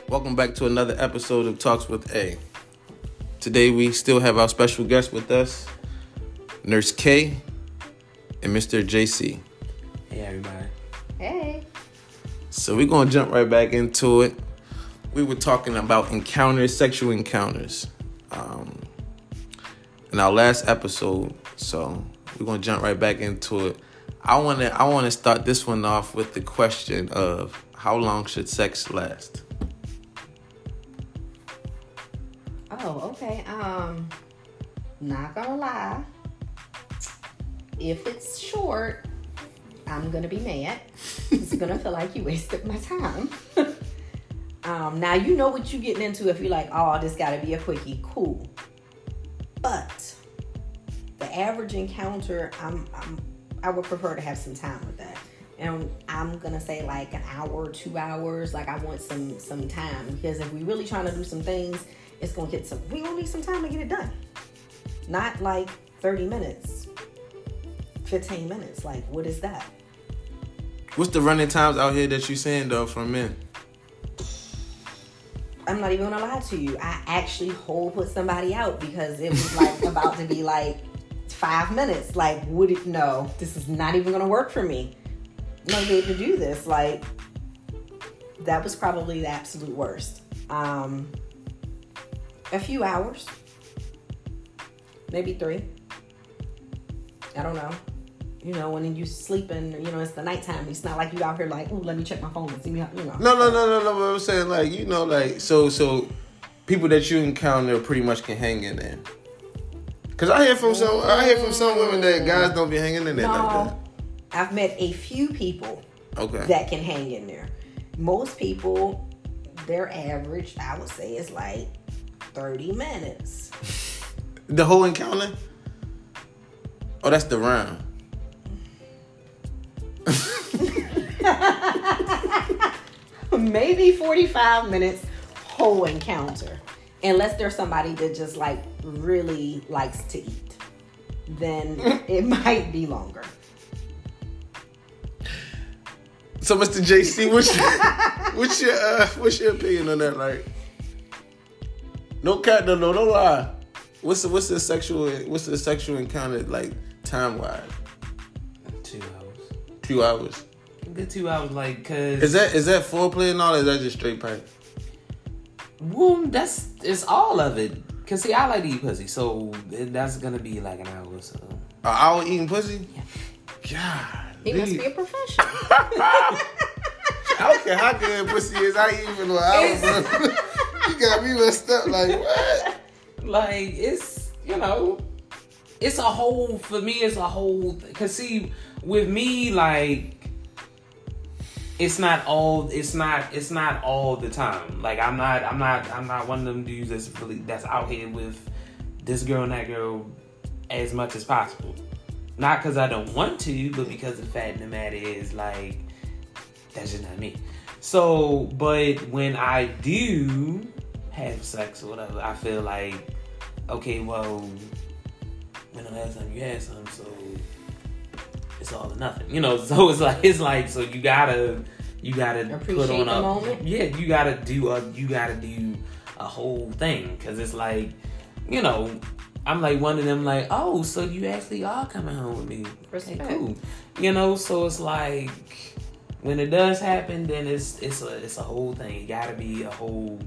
Welcome back to another episode of Talks with A. Today we still have our special guest with us, Nurse K and Mr. JC. Hey, everybody. Hey. So we're going to jump right back into it. We were talking about encounters, sexual encounters, in our last episode. So we're going to jump right back into it. I want to start this one off with the question of how long should sex last? Oh, okay. Not gonna lie. If it's short, I'm gonna be mad. It's gonna feel like you wasted my time. Now you know what you're getting into if you're like, oh, this gotta be a quickie. Cool. But the average encounter, I would prefer to have some time with that. And I'm gonna say like an hour, 2 hours. Like I want some time, because if we really trying to do some things, it's gonna get we gonna need some time to get it done. Not like 30 minutes, 15 minutes. Like, what is that? What's the running times out here that you saying though for men? I'm not even gonna lie to you. I actually put somebody out because it was like about to be like 5 minutes. Like, no, this is not even gonna work for me. I'm not able to do this. Like, that was probably the absolute worst. A few hours, maybe 3. I don't know. You know, when you sleeping, you know, it's the nighttime. It's not like you out here like, ooh, let me check my phone and see me. You know. No. But I'm saying like, you know, like so people that you encounter pretty much can hang in there. Cause I hear from some women that guys don't be hanging in there like that. I've met a few people that can hang in there. Most people, their average, I would say, is like 30 minutes. The whole encounter? Oh, that's the round. Maybe 45 minutes whole encounter. Unless there's somebody that just like really likes to eat. Then it might be longer. So, Mr. JC, what's your opinion on that? Like, no lie. What's the sexual encounter like time wise? 2 hours. 2 hours. Good 2 hours, like, cause is that foreplay and all? Or is that just straight pipe? Well, it's all of it. Cause see, I like to eat pussy, so that's gonna be like an hour or so. An hour eating pussy? Yeah. God. He must be a professional. I don't care how good pussy is. I eat for an hour, bro. You got me messed up. Like, what? Like, it's, you know, it's a whole, for me, it's a whole, cause see, with me, like, it's not all the time. Like, I'm not one of them dudes that's out here with this girl and that girl as much as possible. Not because I don't want to, but because the fact of the matter is, like, that's just not me. So, but when I do have sex or whatever, I feel like, okay, well, when the last time you had something, so it's all or nothing, you know. So it's like, so you gotta appreciate put on the moment. Yeah, you gotta do a whole thing, because it's like, you know, I'm like one of them, like, oh, so you actually are coming home with me? Respect. Okay, cool. You know, so it's like, when it does happen, then it's a whole thing. It gotta be a whole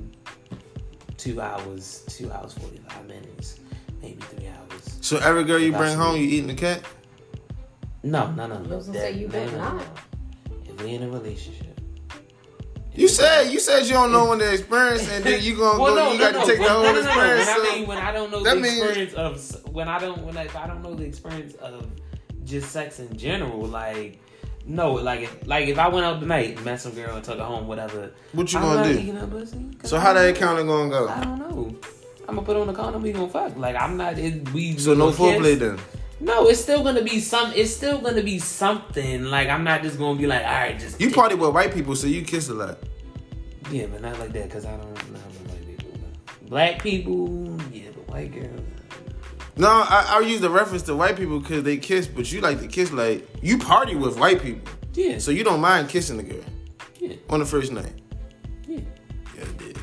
2 hours, 45 minutes, maybe 3 hours. So every girl you bring home, you eating the cat? No. I was gonna say you better not. If we in a relationship. You said you don't know when the experience, and then you gonna go. You got to take the whole experience. When I don't know the experience of if I don't know the experience of just sex in general, like. No, like if I went out tonight, met some girl and took her home, whatever. What you gonna do? So how that encounter gonna go? I don't know. I'm gonna put on the condom. We gonna fuck. Like I'm not. So no foreplay then. No, it's still gonna be something. Like I'm not just gonna be like, all right, just. You party with white people, so you kiss a lot. Yeah, but not like that, cause I don't know white people. Black people, yeah, but white girls. No, I use the reference to white people because they kiss, but you like to kiss like you party with white people. Yeah. So you don't mind kissing the girl. Yeah. On the first night. Yeah. Yeah, I did.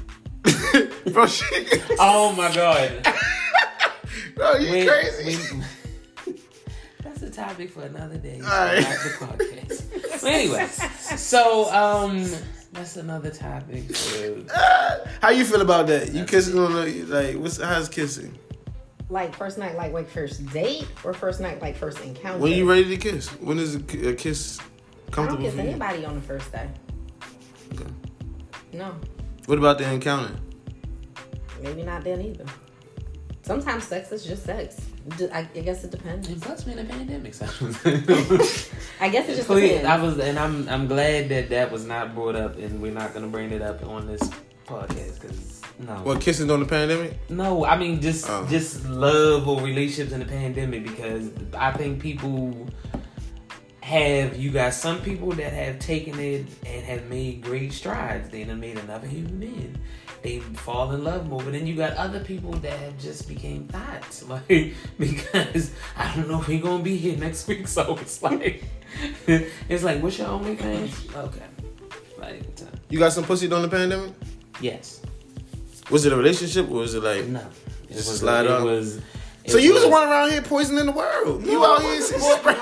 Bro, she... Oh my God. Bro, you crazy. That's a topic for another day. All right. Not the podcast. But anyway, so that's another topic. How you feel about that? You kissing on the, like, how's kissing? Like first night, like first date, or first night, like first encounter? When you ready to kiss? When is a kiss I don't comfortable kiss for you? anybody on the first day. Okay. No. What about the encounter? Maybe not then either. Sometimes sex is just sex. I guess it depends. And plus, we in a pandemic, so I guess it just please, depends. I'm glad that was not brought up, and we're not gonna bring it up on this podcast because no. What, kissing on the pandemic? No, I mean just love or relationships in the pandemic, because I think people you got some people that have taken it and have made great strides. They done made another human being. They fall in love more, but then you got other people that have just became thoughts, like, because I don't know if we're gonna be here next week, so it's like what's your OnlyFans? Okay, like You got some pussy during the pandemic? yes. Was it a relationship or was it like No, just a slide up? So you was the one around here poisoning the world. You out here spreading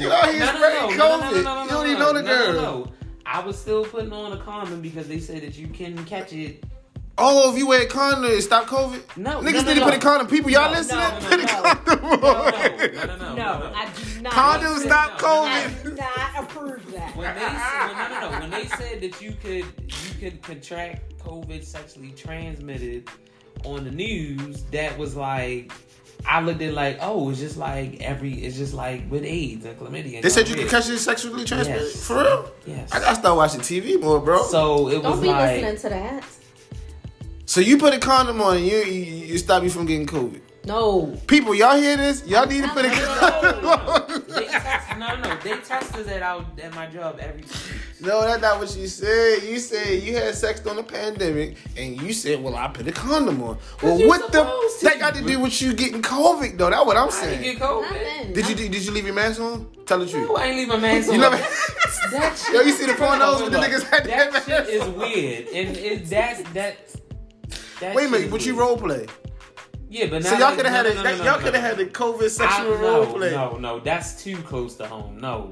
COVID. You don't even know the girl. No. I was still putting on a condom because they said that you can catch it. Oh, if you wear a condom, it stop COVID? No. Niggas need to put a condom. People, y'all listening? Put a condom on. No, I do not. Condoms stop COVID. I do not approve that. When they said that you could contract COVID sexually transmitted on the news, that was like, I looked at it like, oh, it's just like with AIDS and chlamydia. They said you could catch it sexually transmitted? Yes. For real? Yes. I gotta start watching TV more, bro. So it was Don't be like, listening to that. So you put a condom on and you stop you from getting COVID. No. People, y'all hear this? Y'all need to put a condom on. They test us at my job every 2 weeks. No, that's not what you said. You said you had sex during the pandemic, and you said, well, I put a condom on. Well, what that got to do with you getting COVID, though? That's what I'm I saying. didn't get COVID. Did you leave your mask on? Tell the truth. No, I ain't leave my mask on. You never... That shit, Yo, you see the pornos with the niggas had that that mask shit is on? weird. And that Wait a minute, but you role play. Yeah, but now so y'all could have had the COVID sexual role play. No, that's too close to home. No.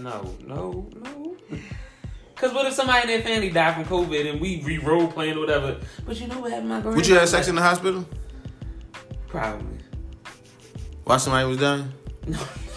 Because what if somebody in their family died from COVID and we role playing or whatever? But you know what happened to my grandma? Would you have sex in the hospital? Probably. While somebody was dying? No.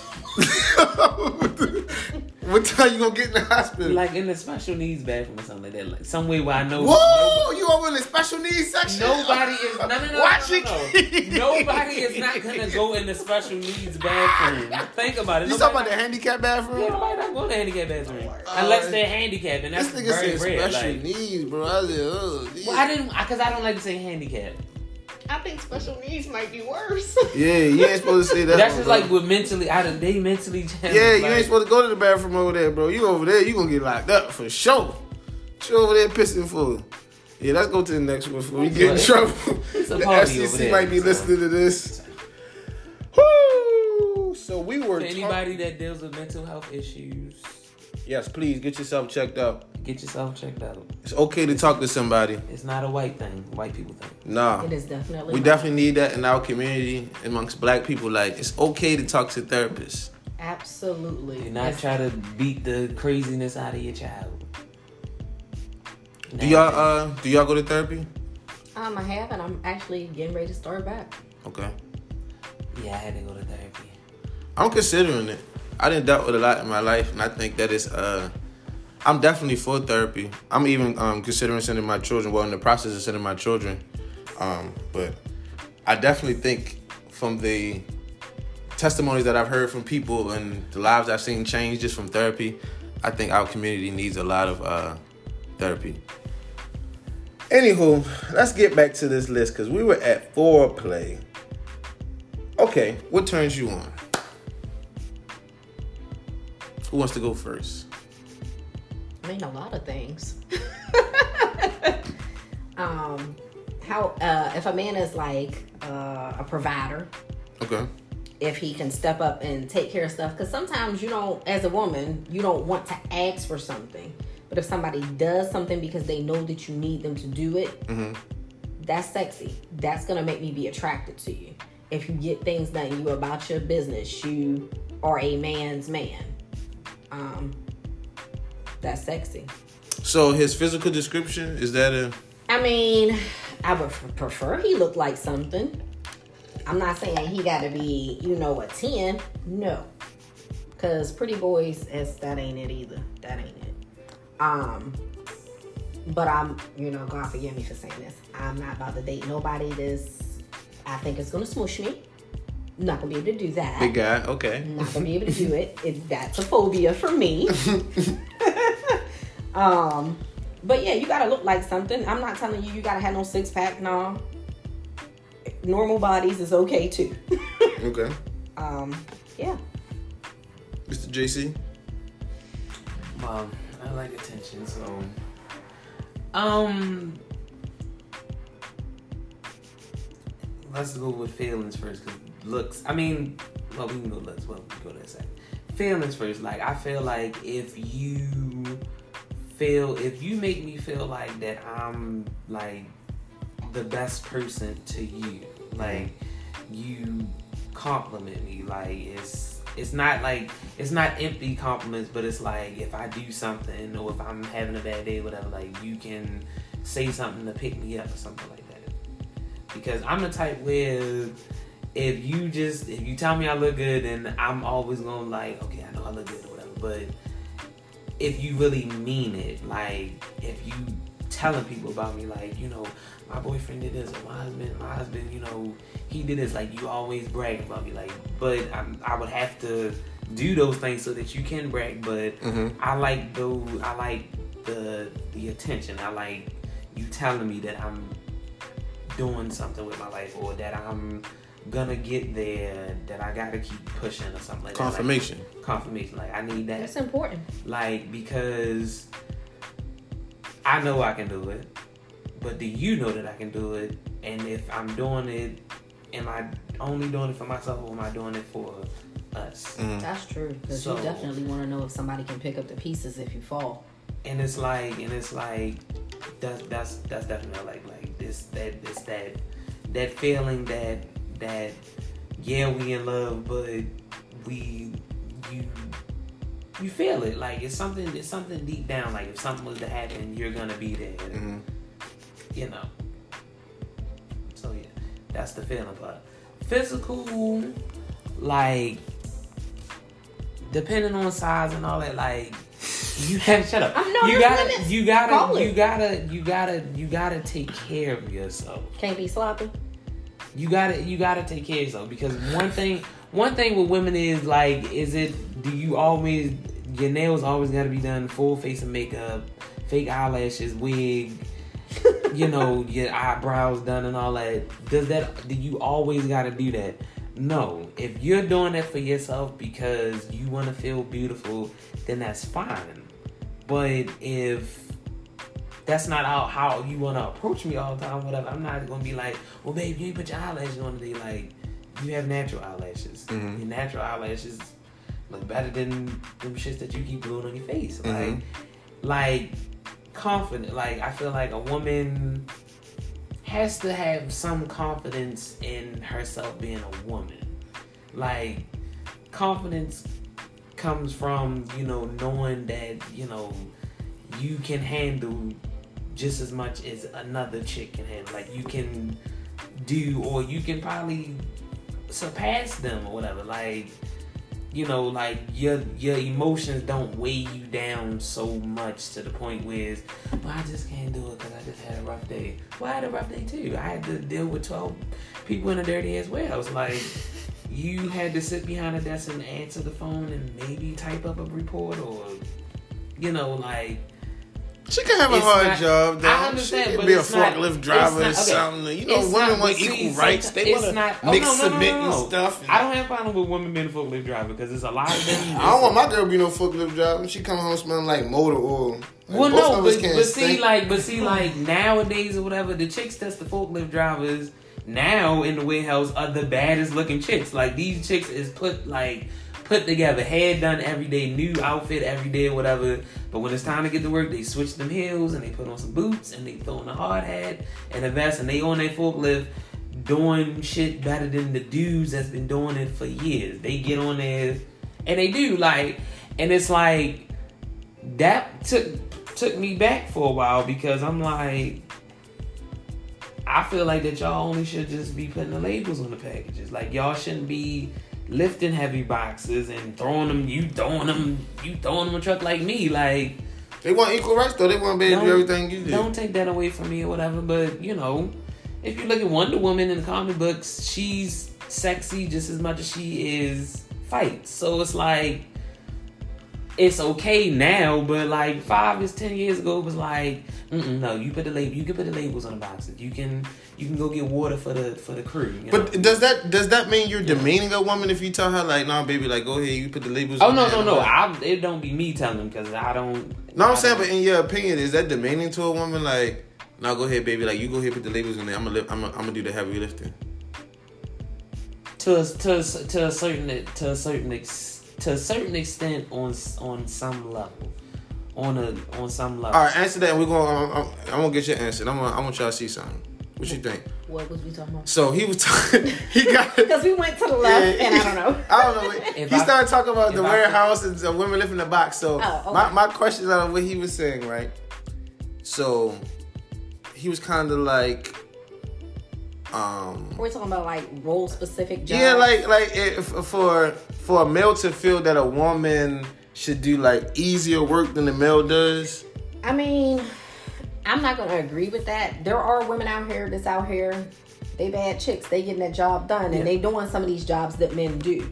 What time you gonna get in the hospital? Like in the special needs bathroom or something like that. Like some way where I know. Whoa! You over in the special needs section? Nobody is. No. Watch it. Nobody is not gonna go in the special needs bathroom. Think about it. You talking about the handicap bathroom? Yeah, nobody not go to the handicap bathroom unless they're handicapped, and that's this nigga very said rare. special needs, bro. I said, well, I didn't, because I don't like to say handicap. I think special needs might be worse. Yeah, you ain't supposed to say that. That's just like with mentally, they mentally challenged. Yeah, you ain't supposed to go to the bathroom over there, bro. You over there, you gonna get locked up for sure. You over there pissing for. Yeah, let's go to the next one before we get in trouble. The FCC might be listening to this. Woo! So we were. For anybody that deals with mental health issues, yes, please get yourself checked out. Get yourself checked out. It's okay to talk to somebody. It's not a white thing. White people think. Nah. It is definitely. We definitely need that in our community amongst black people. Like, it's okay to talk to therapists. Absolutely. Do not try to beat the craziness out of your child. Do y'all go to therapy? I have, and I'm actually getting ready to start back. Okay. Yeah, I had to go to therapy. I'm considering it. I done dealt with a lot in my life, and I think that it's I'm definitely for therapy. I'm even considering sending my children. Well, in the process of sending my children, but I definitely think from the testimonies that I've heard from people and the lives I've seen change just from therapy, I think our community needs a lot of therapy. Anywho, let's get back to this list because we were at foreplay. Okay, what turns you on? Who wants to go first? I mean, a lot of things. If a man is like a provider. Okay. If he can step up and take care of stuff, because sometimes you don't, as a woman, you don't want to ask for something, but if somebody does something because they know that you need them to do it, that's sexy. That's gonna make me be attracted to you. If you get things done, you about your business, you are a man's man. That's sexy. So his physical description, is that a... I mean, I would prefer he looked like something. I'm not saying he got to be, a 10. No. Because pretty boys, that ain't it either. That ain't it. But I'm, God forgive me for saying this. I'm not about to date nobody I think is going to smoosh me. I'm not going to be able to do that. Big guy, okay. I'm not going to be able to do it. That's a phobia for me. But yeah, you got to look like something. I'm not telling you got to have no six-pack. No. Normal bodies is okay too. Okay. Yeah. Mr. JC? Well, I like attention, so let's go with feelings first, because looks, we can go looks, we can go to that second. Feelings first. Like, I feel like if you make me feel like that I'm like the best person to you, like you compliment me, like it's not empty compliments, but it's like if I do something or if I'm having a bad day, whatever, like you can say something to pick me up or something like that. Because I'm the type where if you tell me I look good, then I'm always gonna like, okay, I know I look good or whatever. But if you really mean it, like if you telling people about me, like, my boyfriend did this, or my husband, he did this, like you always brag about me, like, but I would have to do those things so that you can brag, but I like the attention. I like you telling me that I'm doing something with my life, or that I'm gonna get there, that I gotta keep pushing or something like confirmation. that. Confirmation. Like I need that. That's important. Like, because I know I can do it, but do you know that I can do it? And if I'm doing it, am I only doing it for myself, or am I doing it for us? That's true, because you definitely want to know if somebody can pick up the pieces if you fall. And it's like that's definitely like that feeling that yeah, we in love, but you feel it, like it's something deep down, like if something was to happen, you're gonna be there. So yeah, that's the feeling part. Physical, like depending on size and all that, like you have shut up. You gotta take care of yourself. Can't be sloppy. You gotta take care of yourself, because one thing with women is like, do you always, your nails always gotta be done, full face of makeup, fake eyelashes, wig, your eyebrows done and all that. Do you always gotta do that? No. If you're doing that for yourself because you want to feel beautiful, then that's fine. But if that's not how you want to approach me all the time, whatever, I'm not going to be like, well, babe, you ain't put your eyelashes on today. Like, you have natural eyelashes. Your natural eyelashes look better than them shits that you keep gluing on your face. Like, confident. Like, I feel like a woman has to have some confidence in herself being a woman. Like, confidence comes from, knowing that, you can handle just as much as another chick can handle. Like, you can do, or you can probably surpass them or whatever. Like, like your emotions don't weigh you down so much to the point where, well, I just can't do it because I just had a rough day. Well, I had a rough day too. I had to deal with 12 people in a dirty ass warehouse. Like, you had to sit behind a desk and answer the phone and maybe type up a report, or, like, she can have a hard job, though. I understand, she but can be a forklift driver or something. Women want equal rights. They want to mix cement and stuff. I don't have a problem with women being a forklift driver, because there's a lot of them. I don't want my girl to be no forklift driver. She come home smelling like motor oil. Well, no, but see, like nowadays or whatever, the chicks that's the forklift drivers now in the warehouse are the baddest looking chicks. Like, these chicks is put put together, hair done every day, new outfit every day or whatever. But when it's time to get to work, they switch them heels and they put on some boots and they throw on a hard hat and a vest and they on their forklift doing shit better than the dudes that's been doing it for years. They get on there and they do like, and it's like that took me back for a while because I'm like, I feel like that y'all only should just be putting the labels on the packages. Like y'all shouldn't be lifting heavy boxes and throwing them. You throwing them a truck like me. Like they want equal rights though. They want to be able to do everything you do. Don't take that away from me or whatever. But you know, if you look at Wonder Woman in the comic books, she's sexy just as much as she is fight. So it's like it's okay now, but like 5-10 years ago, it was like, no, you put the label. You can put the labels on the boxes. You can go get water for the crew. You know? But does that mean you're demeaning a woman if you tell her like, nah, baby, like go ahead, you put the labels? Oh on no. It don't be me telling them because I don't. No, I'm saying, but in your opinion, is that demeaning to a woman? Like, nah, go ahead, baby, like you go ahead, put the labels in there. I'm gonna do the heavy lifting. To a certain extent on some level. On some level. All right, answer that. And we're going. I'm gonna get your answer. I want y'all to see something. What you think? What was we talking about? So he was talking. He got because we went to the left, and I don't know. I don't know. He started talking about the warehouse and women lifting the box. So okay. my question on what he was saying, right? So he was kind of like. We're talking about like role specific jobs. Yeah, like if, for a male to feel that a woman should do like easier work than the male does. I mean, I'm not gonna agree with that. There are women out here that's out here. They bad chicks. They getting that job done, and they doing some of these jobs that men do.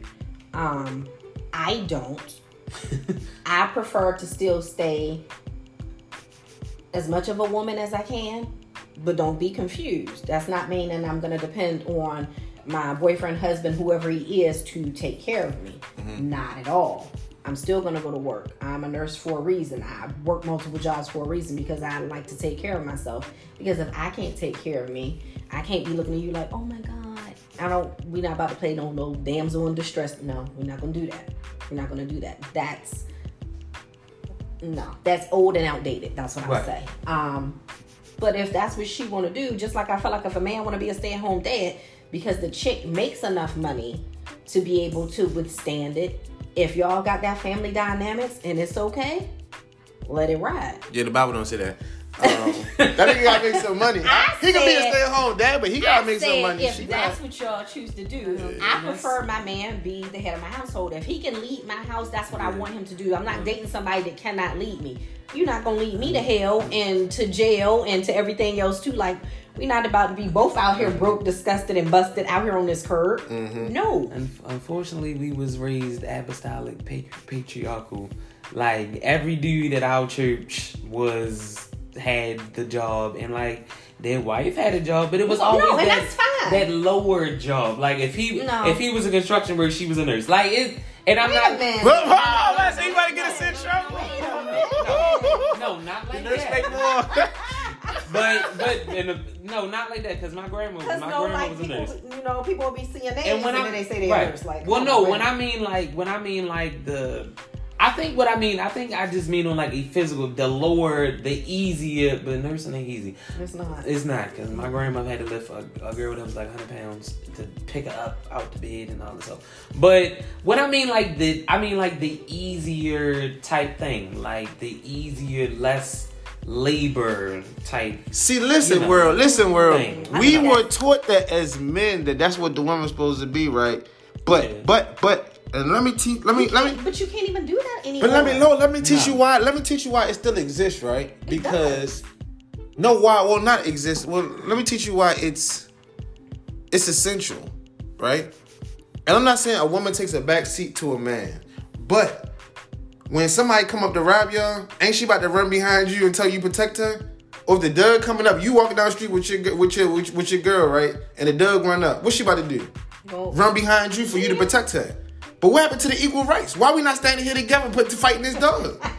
I don't. I prefer to still stay as much of a woman as I can. But don't be confused. That's not meaning I'm going to depend on my boyfriend, husband, whoever he is to take care of me. Mm-hmm. Not at all. I'm still going to go to work. I'm a nurse for a reason. I work multiple jobs for a reason because I like to take care of myself. Because if I can't take care of me, I can't be looking at you like, oh my God. We're not about to play no damsel in distress. No, we're not going to do that. We're not going to do that. That's old and outdated. That's what I would say. But if that's what she want to do, just like I feel like if a man want to be a stay-at-home dad, because the chick makes enough money to be able to withstand it, if y'all got that family dynamics and it's okay, let it ride. Yeah, the Bible don't say that. That nigga gotta make some money. He can be a stay-at-home dad, but he gotta make some money. If that's what y'all choose to do, I prefer my man be the head of my household. If he can lead my house, that's what I want him to do. I'm not dating somebody that cannot lead me. You're not gonna lead me to hell and to jail and to everything else too. Like, we're not about to be both out here broke, disgusted, and busted out here on this curb. Mm-hmm. No. Unfortunately, we was raised apostolic, patriarchal. Like, every dude at our church had the job, and like their wife had a job, but it was always that lower job. Like if he was a construction worker, she was a nurse. Like it, and I'm not. Let's anybody get a cent trouble. No, not like that. But not like that. Because my grandma was a nurse. You know, people will be seeing names and then they say they're nurse. Like, when I mean like the. I think I just mean on like a physical, the lower, the easier, but nursing ain't easy. It's not, because my grandma had to lift a girl that was like 100 pounds to pick her up out the bed and all this stuff. But what I mean like the easier type thing, like the easier, less labor type. See, listen, world. Thing. We were taught that as men that's what the woman's supposed to be, right? But. And let me. But you can't even do that anymore. But let me teach you why. Let me teach you why it still exists, right? Because not exist. Well, let me teach you why it's essential, right? And I'm not saying a woman takes a back seat to a man, but when somebody come up to rob y'all, ain't she about to run behind you until you protect her? Or if the Doug coming up, you walking down the street with your girl, right? And the Doug run up, what's she about to do? Run behind you for you to protect her. But what happened to the equal rights? Why we not standing here together fighting this dog?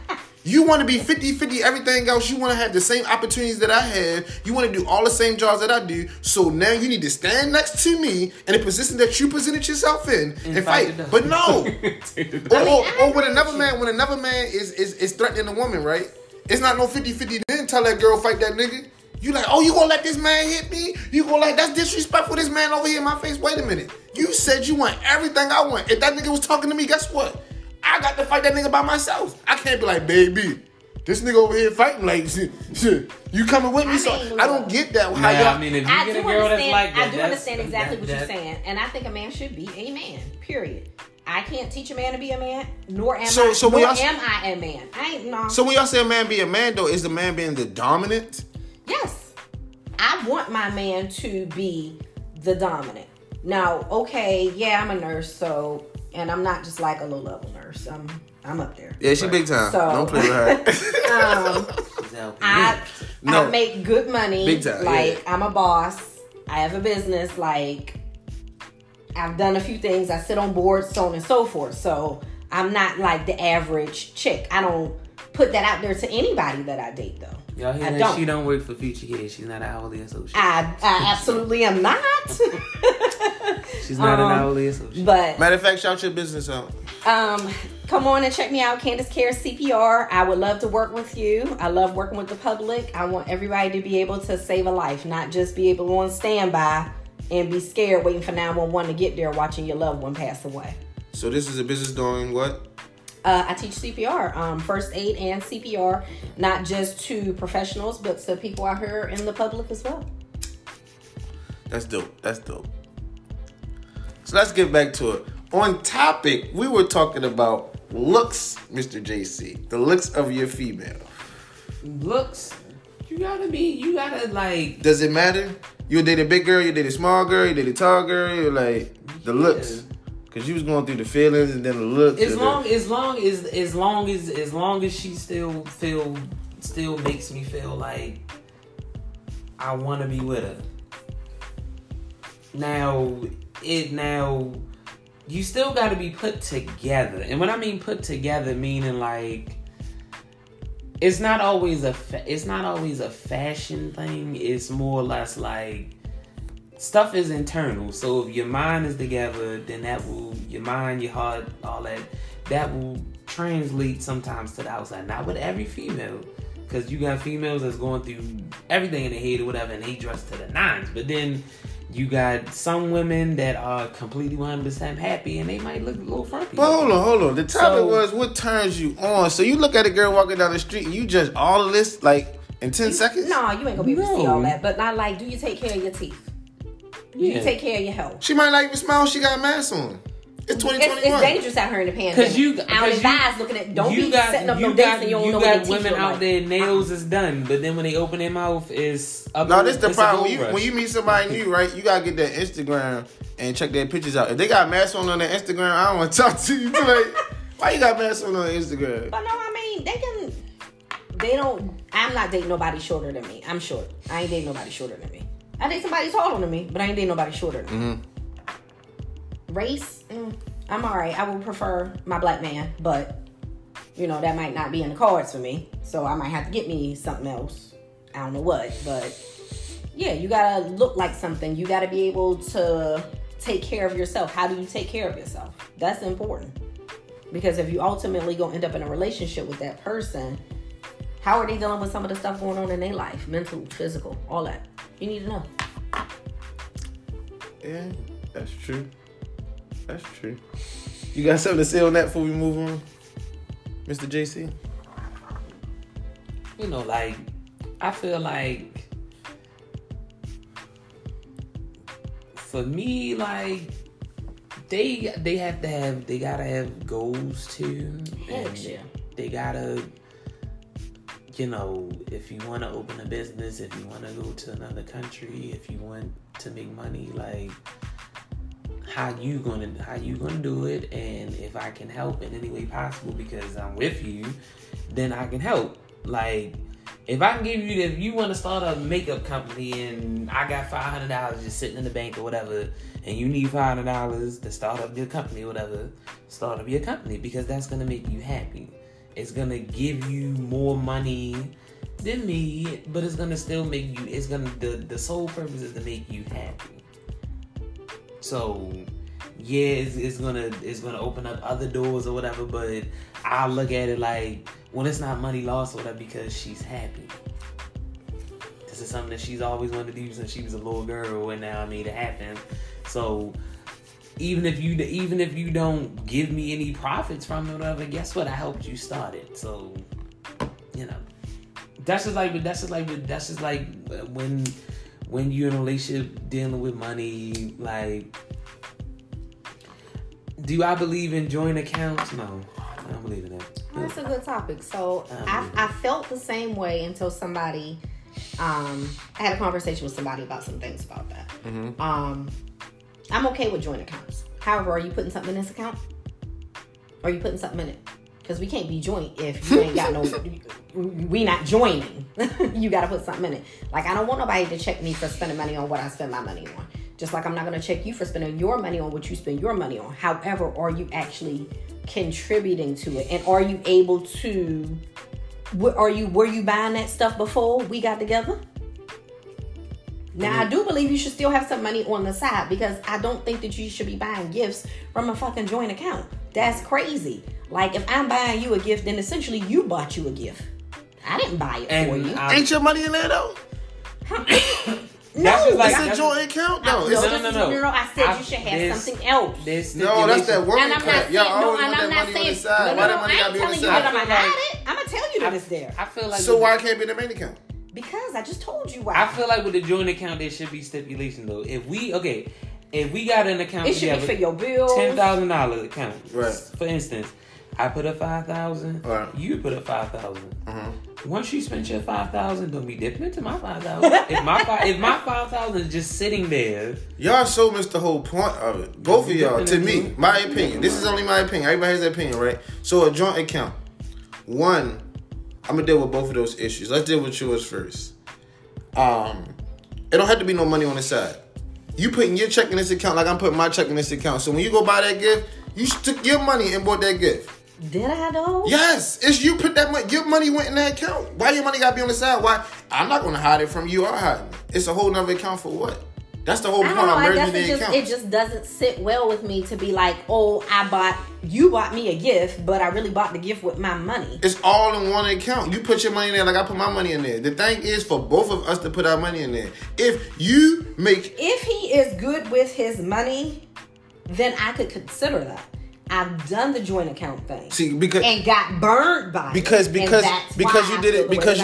You want to be 50-50 everything else. You want to have the same opportunities that I have. You want to do all the same jobs that I do. So now you need to stand next to me in a position that you presented yourself in and fight. But no. or when another man is threatening a woman, right? It's not no 50-50. Then tell that girl fight that nigga. You like, oh, you gonna let this man hit me? You gonna like, that's disrespectful. This man over here in my face. Wait a minute. You said you want everything I want. If that nigga was talking to me, guess what? I got to fight that nigga by myself. I can't be like, baby, this nigga over here fighting like, shit, you coming with me? I don't get that. How y'all? I mean, if you get a girl that's like that, I do understand exactly what you're saying, and I think a man should be a man. Period. I can't teach a man to be a man, nor am I a man. I ain't no. So when y'all say a man be a man, though, is the man being the dominant? Yes, I want my man to be the dominant. Now, okay, yeah, I'm a nurse, so. And I'm not just like a low-level nurse. I'm up there. Yeah, she big time. So, don't play with her. I make good money. Big time. Like, yeah. I'm a boss. I have a business. Like, I've done a few things. I sit on boards, so on and so forth. So, I'm not like the average chick. I don't put that out there to anybody that I date, though. Y'all hear that? She don't work for Future Kids. She's not an hourly associate. I absolutely am not. She's not an hourly associate. But matter of fact, shout your business out. Come on and check me out, Candace Cares CPR. I would love to work with you. I love working with the public. I want everybody to be able to save a life, not just be able to on standby and be scared waiting for 911 to get there watching your loved one pass away. So this is a business doing what? I teach CPR, first aid and CPR, not just to professionals, but to people out here in the public as well. That's dope. So let's get back to it. On topic, we were talking about looks, Mr. JC. The looks of your female. Looks? You gotta like... Does it matter? You date a big girl, you date a small girl, you date a tall girl, you're like, the looks. Cause you was going through the feelings and then the looks. As long as she still makes me feel like I want to be with her. Now you still got to be put together, and when I mean put together, meaning like it's not always a fashion thing. It's more or less like. Stuff is internal, so if your mind is together, then your mind, your heart, all that will translate sometimes to the outside. Not with every female, because you got females that's going through everything in their head or whatever, and they dress to the nines. But then you got some women that are completely 100% happy, and they might look a little frumpy. But hold on. The topic was what turns you on. So you look at a girl walking down the street, and you judge all of this like in 10 seconds? No, you ain't gonna be able to see all that. But not like, do you take care of your teeth? You take care of your health. She might not even smile. She got a mask on. It's 2021. It's dangerous out here in the pandemic. I don't advise looking at. Don't be setting up no dates and you don't know what you got women out there nails is done, but then when they open their mouth is up. No, this is the problem. When you meet somebody new, right? You gotta get their Instagram and check their pictures out. If they got masks on their Instagram, I don't want to talk to you. Like, why you got masks on Instagram? But no, I mean they don't. I'm not dating nobody shorter than me. I'm short. I ain't dating nobody shorter than me. I date somebody taller than me, but I ain't dating nobody shorter than me. Race, I'm alright. I would prefer my black man, but that might not be in the cards for me. So I might have to get me something else. I don't know what, but yeah, you gotta look like something. You gotta be able to take care of yourself. How do you take care of yourself? That's important. Because if you ultimately gonna end up in a relationship with that person, how are they dealing with some of the stuff going on in their life? Mental, physical, all that. You need to know. Yeah, that's true. You got something to say on that before we move on, Mr. JC? Like, I feel like for me, like they gotta have goals too. Heck yeah. They gotta. If you want to open a business, if you want to go to another country, if you want to make money, like how you gonna do it, and if I can help in any way possible because I'm with you, then I can help. Like if I can give you, if you want to start a makeup company and I got $500 just sitting in the bank or whatever, and you need $500 to start up your company or whatever, start up your company because that's gonna make you happy. It's gonna give you more money than me, but it's gonna still make you. It's gonna the sole purpose is to make you happy. So yeah, it's gonna open up other doors or whatever. But I look at it like, well, it's not money lost or whatever because she's happy. This is something that she's always wanted to do since she was a little girl, and now I made it happen. So even if you don't give me any profits from it or whatever, guess what? I helped you start it. So you know, that's just like when you're in a relationship dealing with money. Like, do I believe in joint accounts? No, I don't believe in that. That's a good topic. So I felt the same way until somebody. I had a conversation with somebody about some things about that. Mm-hmm. I'm okay with joint accounts. However, are you putting something in this account? Or are you putting something in it? Because we can't be joint if you ain't got no. We not joining. You got to put something in it. Like, I don't want nobody to check me for spending money on what I spend my money on. Just like I'm not going to check you for spending your money on what you spend your money on. However, are you actually contributing to it? And are you able to? Were you buying that stuff before we got together? Now, I do believe you should still have some money on the side, because I don't think that you should be buying gifts from a fucking joint account. That's crazy. Like, if I'm buying you a gift, then essentially you bought you a gift. I didn't buy it for you. Ain't your money in there, though? No, it's a joint account, though. No. I said you should have something else. No, that's that work and I'm not saying, I'm not saying, I ain't telling you that I'm gonna hide it. I'm gonna tell you that it's there. I feel like. So why can't it be the main account? Because I just told you why. I feel like with the joint account, there should be stipulation though. If we got an account, it should be for your bills. $10,000 account, right? For instance, I put up $5,000. Right. You put up $5,000. Once you spend your $5,000, don't be dipping into my $5,000. if my $5,000 is just sitting there, y'all so missed the whole point of it. Both of y'all, to me, my opinion. This is only my opinion. Everybody has their opinion, right? So a joint account. One, I'm gonna deal with both of those issues. Let's deal with yours first. It don't have to be no money on the side. You putting your check in this account like I'm putting my check in this account. So when you go buy that gift, you took your money and bought that gift. Did I though? Yes, it's you put that money. Your money went in that account. Why your money gotta be on the side? Why? I'm not gonna hide it from you or hide it. It's a whole nother account for what? That's the whole point. I'm merging the account. It just doesn't sit well with me to be like, oh, you bought me a gift, but I really bought the gift with my money. It's all in one account. You put your money in there like I put my money in there. The thing is for both of us to put our money in there. If he is good with his money, then I could consider that. I've done the joint account thing. See, because and got burned by because you did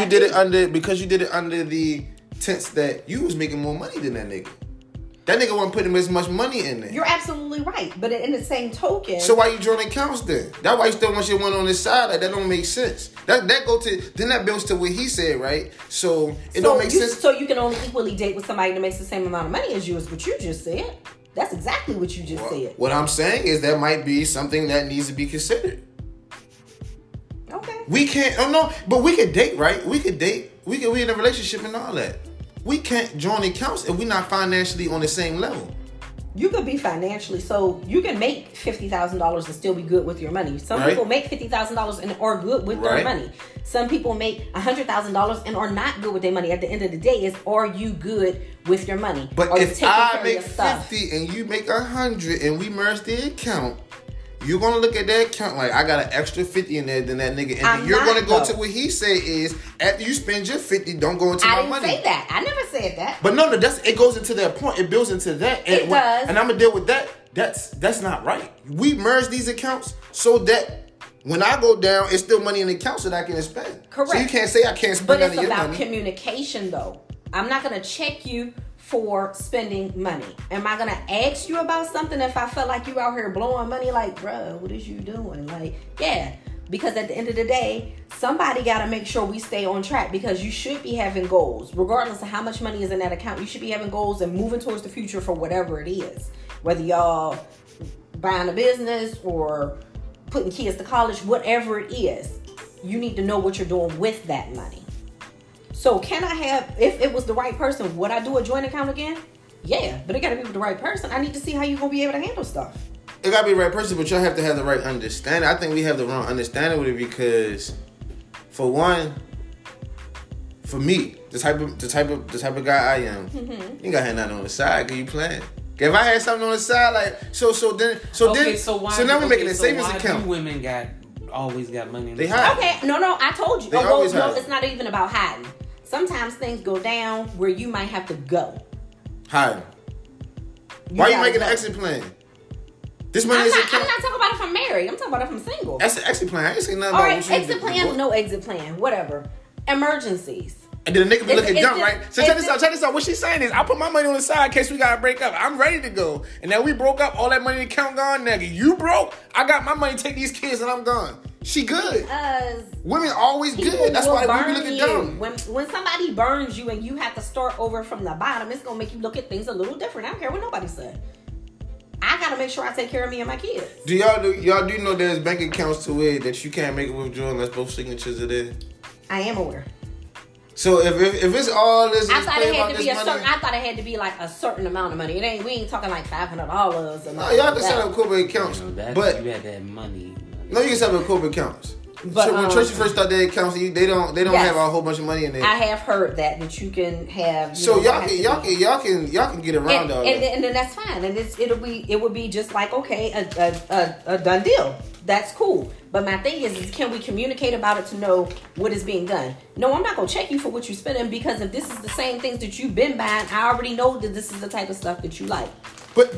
it under the tense that you was making more money than that nigga. That nigga wasn't putting as much money in there. You're absolutely right. But in the same token... So why you join accounts then? That's why you still want your one on this side. Like, that don't make sense. Then that builds to what he said, right? So it don't make sense. So you can only equally date with somebody that makes the same amount of money as you, is what you just said. That's exactly what you just said. What I'm saying is that might be something that needs to be considered. Okay. We can't... Oh, no. But we could date, right? We could date. We in a relationship and all that. We can't join accounts if we're not financially on the same level. You could be financially, so you can make $50,000 and still be good with your money. Some people make $50,000 and are good with their money. Some people make $100,000 and are not good with their money. At the end of the day, are you good with your money? But if I make 50 and you make 100 and we merge the account, you're going to look at that account like, I got an extra 50 in there than that nigga. And then you're going to go to what he said is, after you spend your 50, don't go into my money. I didn't say that. I never said that. But no, it goes into that point. It builds into that. It does. And I'm going to deal with that. That's not right. We merge these accounts so that when I go down, it's still money in the account so that I can spend. Correct. So you can't say I can't spend none of your money. But it's about communication, though. I'm not going to check you for spending money. Am I gonna ask you about something if I felt like you out here blowing money? Like, bruh, what is you doing? Like, yeah, because at the end of the day, somebody gotta make sure we stay on track, because you should be having goals. Regardless of how much money is in that account, you should be having goals and moving towards the future for whatever it is. Whether y'all buying a business or putting kids to college, whatever it is, you need to know what you're doing with that money. So can I have, if it was the right person, would I do a joint account again? Yeah, but it got to be with the right person. I need to see how you're going to be able to handle stuff. it gotta be the right person, but y'all have to have the right understanding. I think we have the wrong understanding with it because, for one, for me, the type of guy I am, you ain't gotta have nothing on the side because you playing. If I had something on the side, like so now we're making a savings account. Do women always got money? They hide. Okay, no, I told you. They always hide. It's not even about hiding. Sometimes things go down where you might have to go. Hide. Why are you making an exit plan? This money is I'm not talking about if I'm married. I'm talking about if I'm single. That's an exit plan. I ain't saying nothing All about right, exit plan, no exit plan, whatever. Emergencies. And then the nigga be looking dumb, just, right? So check this out. What she's saying is, I put my money on the side in case we gotta break up. I'm ready to go. And now we broke up, all that money in the account gone, nigga. You broke, I got my money, take these kids, and I'm gone. She good. Women always good. That's why we be looking dumb. When somebody burns you and you have to start over from the bottom, it's gonna make you look at things a little different. I don't care what nobody said. I gotta make sure I take care of me and my kids. Do y'all do know there's bank accounts to it that you can't make a withdrawal unless both signatures are there? I am aware. So if it's all this, I thought it had to be like a certain amount of money. We ain't talking like $500 or no, y'all can set up corporate accounts, but you had that money. No, you can set up corporate accounts. But when Tracy first started their accounts, they don't have a whole bunch of money in there. I have heard that you can have. So y'all can get around all that, and then that's fine, and it would be just like okay, a done deal. That's cool. But my thing is can we communicate about it to know what is being done? No, I'm not gonna check you for what you're spending because if this is the same things that you've been buying, I already know that this is the type of stuff that you like. But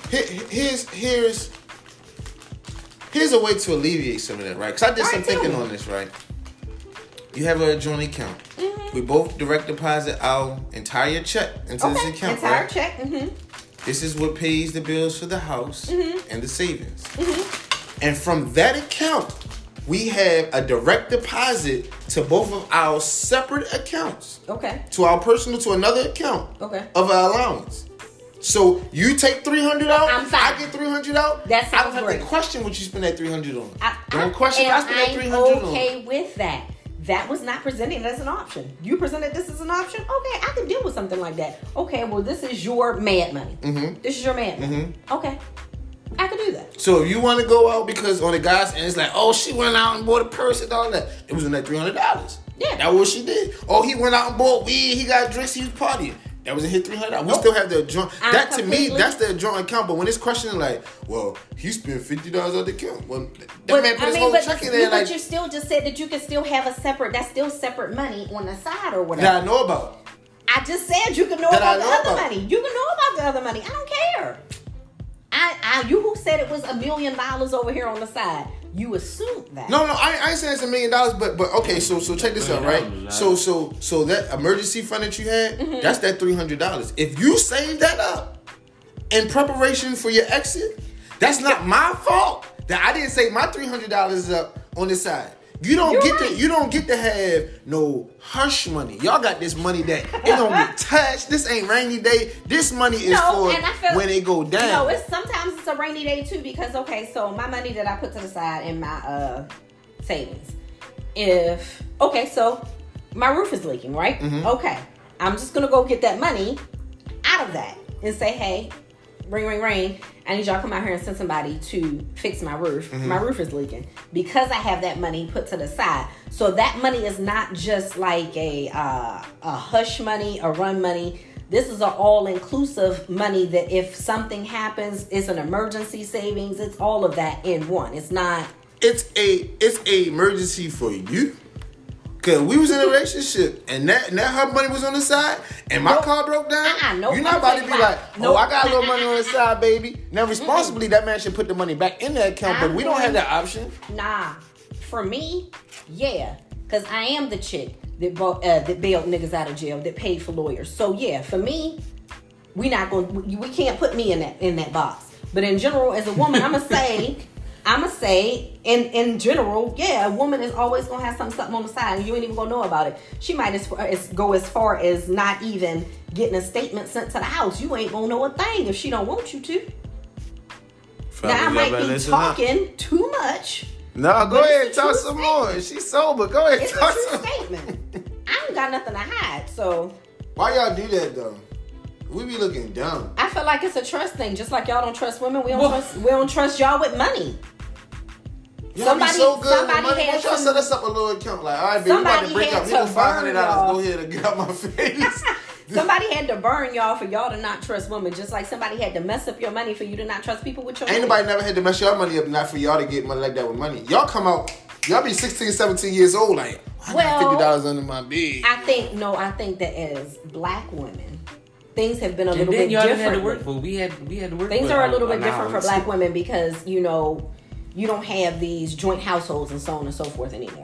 here's a way to alleviate some of that, right? Because I did some thinking on this, right? You have a joint account. Mm-hmm. We both direct deposit our entire check into this account, entire right? check. Mm-hmm. This is what pays the bills for the house and the savings. Mm-hmm. And from that account, we have a direct deposit to both of our separate accounts. Okay. To our personal, to another account. Okay. Of our allowance. So you take $300 out, I'm fine. I get $300 out. That sounds I don't have great. to question what you spend that $300 on. Don't question what I spend that $300 on. I'm okay with that. That was not presented as an option. You presented this as an option? Okay, I can deal with something like that. Okay, well, this is your mad money. Mm-hmm. This is your mad money. Mm-hmm. Okay. I can do that. So if you want to go out because on the guys and it's like, oh, she went out and bought a purse and all that. It was in that $300. Yeah. That's what she did. Oh, he went out and bought weed. He got drinks. He was partying. That was a hit $300. We still have the joint. That to me, that's the joint account. But when it's questioning like, well, he spent $50 on the account. Well, that man put his whole check in there. But you still just said that you can still have that's still separate money on the side or whatever. That I know about. I just said you can know about the other money. You can know about the other money. I don't care. You who said it was $1 million over here on the side. You assumed that. No, I ain't saying it's $1 million, but okay, so check this out, right? So that emergency fund that you had, that's that $300. If you save that up in preparation for your exit, that's not my fault that I didn't save my $300 up on the side. You don't get to have no hush money. Y'all got this money that it don't get touched. This ain't rainy day. This money is for when it go down. No, sometimes it's a rainy day too because so my money that I put to the side in my savings. So my roof is leaking, right? Mm-hmm. Okay. I'm just gonna go get that money out of that and say, hey, ring, ring, ring. I need y'all to come out here and send somebody to fix my roof. Mm-hmm. My roof is leaking. Because I have that money put to the side. So that money is not just like a hush money, a run money. This is an all-inclusive money that if something happens, it's an emergency savings. It's all of that in one. It's not. It's a emergency for you. Cause we was in a relationship and that her money was on the side and my car broke down. You're not about to be like, I got a little money on the side, baby. Now responsibly, that man should put the money back in that account, but we don't have that option. Nah, for me, yeah, cause I am the chick that bailed niggas out of jail, that paid for lawyers. So yeah, for me, we can't put me in that box. But in general, as a woman, I'ma say, in general, yeah, a woman is always gonna have something on the side, and you ain't even gonna know about it. She might go as far as not even getting a statement sent to the house. You ain't gonna know a thing if she don't want you to. Now I might be talking too much. No, go ahead and talk some more. She's sober. Go ahead and talk some more. It's a true statement. I ain't got nothing to hide, so. Why y'all do that though? We be looking dumb. I feel like it's a trust thing. Just like y'all don't trust women, we don't trust y'all with money. Somebody so good with money. Why y'all set us up a little account? Like, all right, baby, we about to break up. Here's $500. Go ahead and get out my face. Somebody had to burn y'all for y'all to not trust women. Just like somebody had to mess up your money for you to not trust people with your money. Ain't nobody never had to mess your money up, not for y'all to get money like that with money. Y'all come out, y'all be 16, 17 years old, like, I got $50 under my bed. I think that as black women, things have been a little bit different. Had to work for. We had to work. Things are a little bit different for black women because you don't have these joint households and so on and so forth anymore.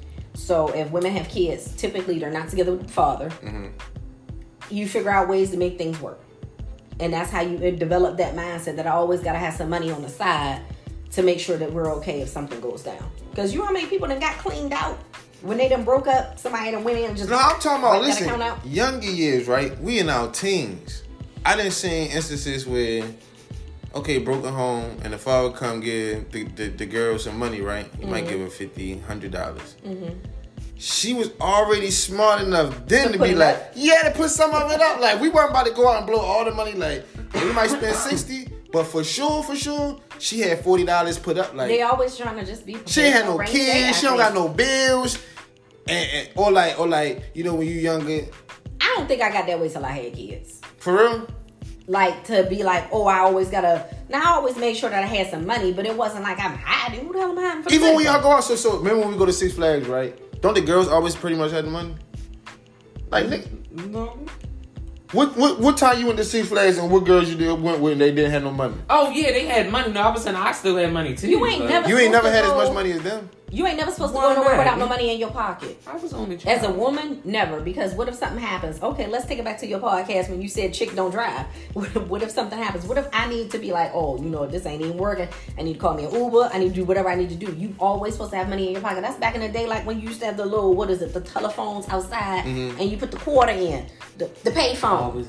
So if women have kids, typically they're not together with the father. Mm-hmm. You figure out ways to make things work, and that's how you develop that mindset that I always gotta have some money on the side to make sure that we're okay if something goes down. Because you know how many people that got cleaned out when they done broke up? Somebody done went in and just. No, I'm talking about listen. Younger years, right? We in our teens. I done seen instances where, okay, broken home, and the father come give the girl some money, right? He might give her $50, $100. Mm-hmm. She was already smart enough then to be like, to put some of it up. Like, we weren't about to go out and blow all the money. Like, we might spend $60, but for sure, she had $40 put up. Like, they always trying to just be. She ain't had no kids. She don't got no bills, and or like when you younger. I don't think I got that way till I had kids. For real. Like, to be like, I always gotta. Now, I always made sure that I had some money, but it wasn't like I'm hiding. Who the hell am I hiding for? Even when y'all go out, so remember when we go to Six Flags, right? Don't the girls always pretty much have the money? Like, nigga. No. What time you went to Six Flags and what girls you went with and they didn't have no money? Oh, yeah, they had money. No, I was saying I still had money, too. You ain't never had as much money as them. You ain't never supposed to go nowhere without no money in your pocket. I was only trying. As a woman, never. Because what if something happens? Okay, let's take it back to your podcast when you said chick don't drive. What if something happens? What if I need to be like, this ain't even working. I need to call me an Uber. I need to do whatever I need to do. You always supposed to have money in your pocket. That's back in the day, like when you used to have the little, the telephones outside, and you put the quarter in, the pay phone.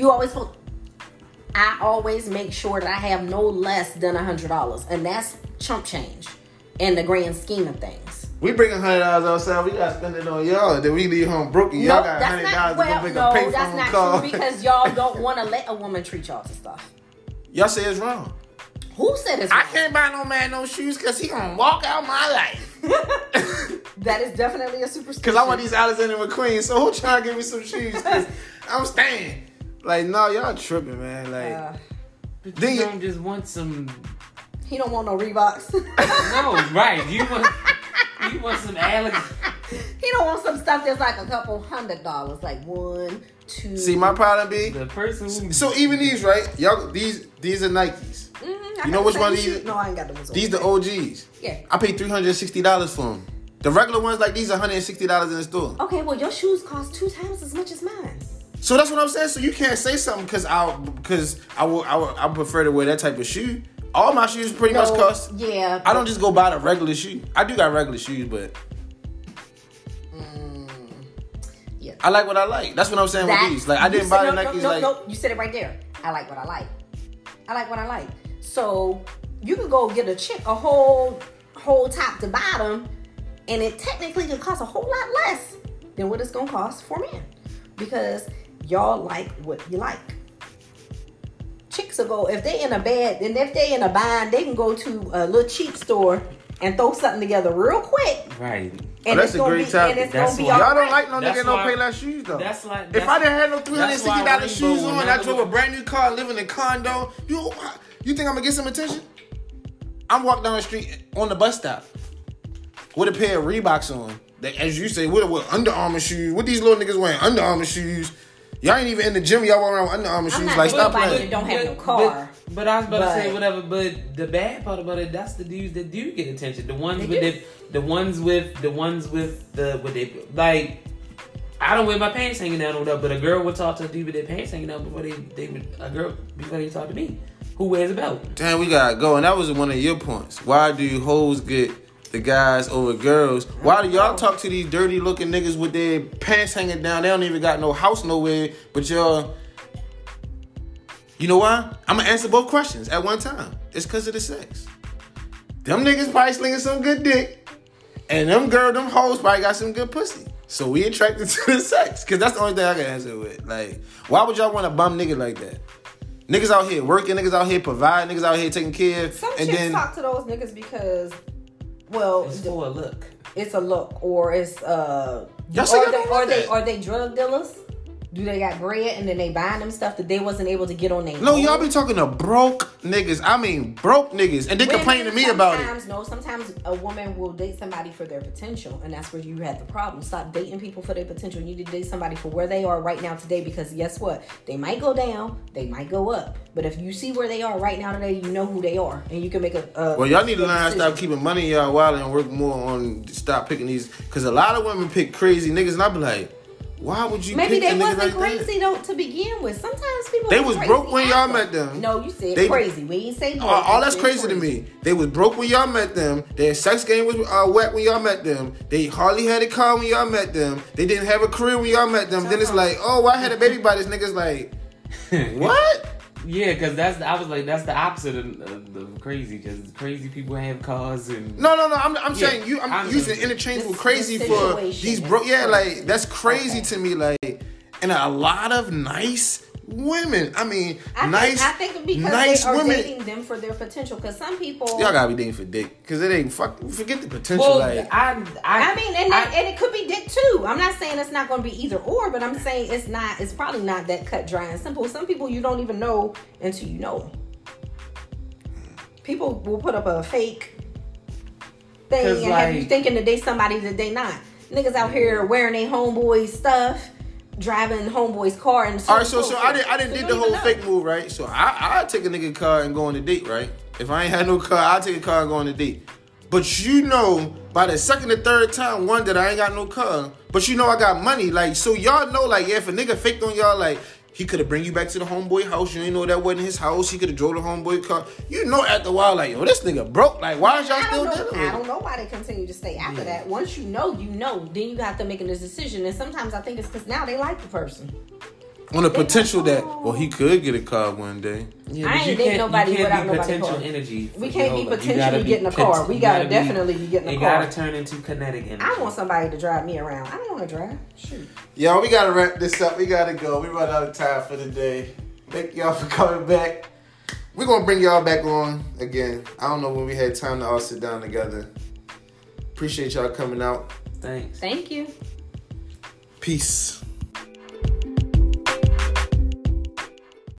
I always make sure that I have no less than $100, and that's chump change in the grand scheme of things. We bring $100 outside. We gotta spend it on y'all. Then we leave home broke. Y'all got $100 to go make a pay phone call. That's not true because y'all don't want to let a woman treat y'all to stuff. Y'all say it's wrong. Who said it's wrong? I can't buy no man no shoes because he gonna walk out my life. That is definitely a superstition. Because I want these Alexander McQueen. So who trying to give me some shoes? Because I'm staying. Like, no, y'all tripping, man. Like, but you don't just want some. He don't want no Reeboks. No, right? You want some Alex. He don't want some stuff that's like a couple $100, like 1, 2. See, my problem be the person. So even these, right? Y'all, these are Nikes. Mm-hmm, you know which one these? No, I ain't got the ones. These the OGs. Yeah. I paid $360 for them. The regular ones like these are $160 in the store. Okay, well your shoes cost 2 times as much as mine. So that's what I'm saying. So you can't say something because I prefer to wear that type of shoe. All my shoes pretty much cost. Yeah. I don't just go buy the regular shoe. I do got regular shoes, but yeah. I like what I like. That's what I'm saying with these. Like I didn't buy the Nikes. No. You said it right there. I like what I like. I like what I like. So you can go get a chick a whole top to bottom, and it technically can cost a whole lot less than what it's gonna cost for men because y'all like what you like. Chicks will go if they in a bind, they can go to a little cheap store and throw something together real quick. Right. And that's a great topic. Y'all don't like no nigga no pay less shoes though. That's like if I didn't have no $360 shoes on, I drove a brand new car, live in a condo. You think I'm gonna get some attention? I'm walking down the street on the bus stop with a pair of Reeboks on. That, as you say, with Under Armour shoes. What these little niggas wearing? Under Armour shoes. Y'all ain't even in the gym. Y'all walk around with Under Armour shoes. Like, stop playing. Don't have no car. But I was about to say whatever. But the bad part about it, that's the dudes that do get attention. The ones with like. I don't wear my pants hanging down or whatever. But a girl would talk to a dude with their pants hanging down before they talk to me. Who wears a belt? Damn, we gotta go. And that was one of your points. Why do hoes get the guys over girls? Why do y'all talk to these dirty looking niggas with their pants hanging down? They don't even got no house nowhere, but y'all. You know why? I'm gonna answer both questions at one time. It's because of the sex. Them niggas probably slinging some good dick, and them hoes probably got some good pussy. So we attracted to the sex. Because that's the only thing I can answer with. Like, why would y'all want a bum nigga like that? Niggas out here working, niggas out here providing, niggas out here taking care. Some and chicks then talk to those niggas because, well, It's for a look. it's a look, or it's Y'all say y'all don't want that. are they drug dealers? Do they got bread and then they buying them stuff that they wasn't able to get on their no, own? y'all be talking to broke niggas. I mean, broke niggas. And they complain to me about it. No, sometimes a woman will date somebody for their potential, and that's where you had the problem. Stop dating people for their potential. You need to date somebody for where they are right now today, because guess what? They might go down, they might go up. But if you see where they are right now today, you know who they are, and you can make a well, y'all need to learn how to stop keeping money in y'all wallet and work more on stop picking these. Because a lot of women pick crazy niggas, and I be like, why would you maybe pick they a nigga wasn't like crazy though to begin with. Sometimes people They be was crazy broke when y'all after. met them. No, you said They- crazy. We ain't say broke. all You that's said crazy to me. They was broke when y'all met them. Their sex game was wet when y'all met them. They hardly had a car when y'all met them. They didn't have a career when y'all met them. Then it's like, oh, I had a baby by this nigga's like, what? Yeah, because I was like, that's the opposite of crazy. Because crazy people have cars and No. I'm saying I'm I'm using just- interchangeable this crazy for situation these is broke. Yeah, crazy. like that's crazy to me. Like, and a lot of nice women. I mean, I think because nice they are women. dating them for their potential. Because some people, Y'all gotta be dating for dick, because it ain't forget the potential. well, like, I mean, and it could be dick too. I'm not saying it's not going to be either or, but I'm saying it's not. It's probably not that cut, dry, and simple. Some people you don't even know until you know. People will put up a fake thing and have you thinking that they somebody that they not. Niggas out here wearing their homeboy stuff, driving homeboy's car, and all right, so I didn't you did don't the whole even know. fake move, right? So I take a nigga car and go on a date, right? If I ain't had no car, I'll take a car and go on a date. But you know, by the second or third time, one, that I ain't got no car, but you know I got money. Like, so y'all know, like, yeah, if a nigga faked on y'all, like, he could have bring you back to the homeboy house. You ain't know that wasn't his house. He could have drove the homeboy car. You know, after a while, like, yo, this nigga broke. Like, why is y'all still dealing with I it? don't know why they continue to stay after that. Once you know, then you have to make a decision. And sometimes I think it's because now they like the person. On the potential that, well, he could get a car one day. Yeah, I but ain't you dating can't- nobody you can't without be nobody potential car. energy. We for can't your be whole life. potentially You getting a gotta car. We gotta definitely be getting a It car. gotta turn into kinetic energy. I want somebody to drive me around. I don't want to drive. Shoot. Yo, we gotta wrap this up. We gotta go. We run out of time for the day. Thank y'all for coming back. We're gonna bring y'all back on again. I don't know when we had time to all sit down together. Appreciate y'all coming out. Thanks. Thank you. Peace.